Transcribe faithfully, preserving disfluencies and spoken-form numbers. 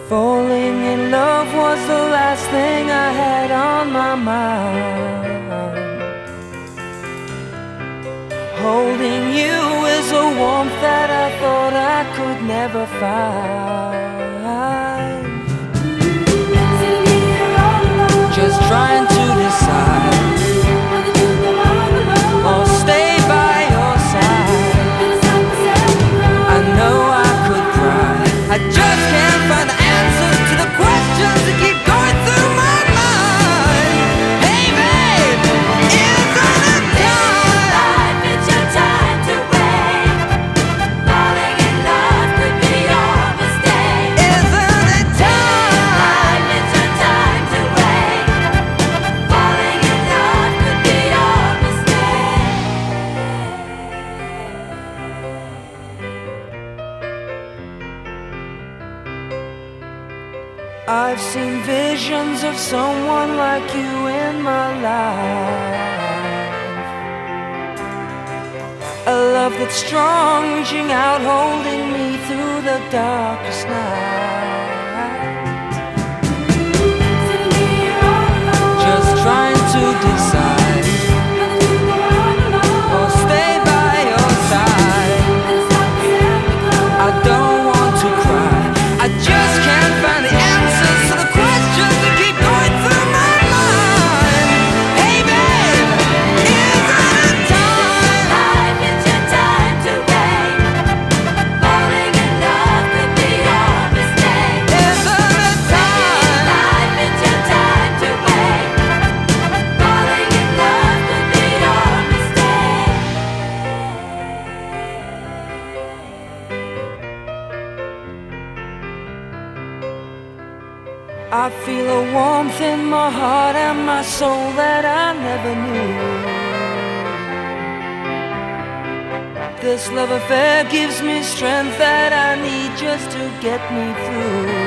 Falling in love was the last thing I had on my mind. Holding you is a warmth that I thought I could never find. Just trying to decide or stay by your side. I know I could cry, I just can't find the answers to the questions that keep going through my mind. Hey babe, isn't it time? Life, it's your time to wait. Falling in love could be your mistake. Isn't it time? Life, it's your time to wait. Falling in love could be your mistake. I've seen visions of someone like you in my life. A love that's strong, reaching out, holding me through the darkest night. Sitting here all alone. Just trying to decide Whether to go on alone. or stay by your side. Then stop myself because I don't want to cry, I just can't find the answers to the questions that keep going through my mind. Hey babe, isn't it time? life, it's your time to wait. Falling in love could be your mistake. Isn't it time? Life, it's your time to wait. Falling in love could be your mistake. I feel a warmth in my heart and my soul that I never knew. This love affair gives me strength that I need just to get me through.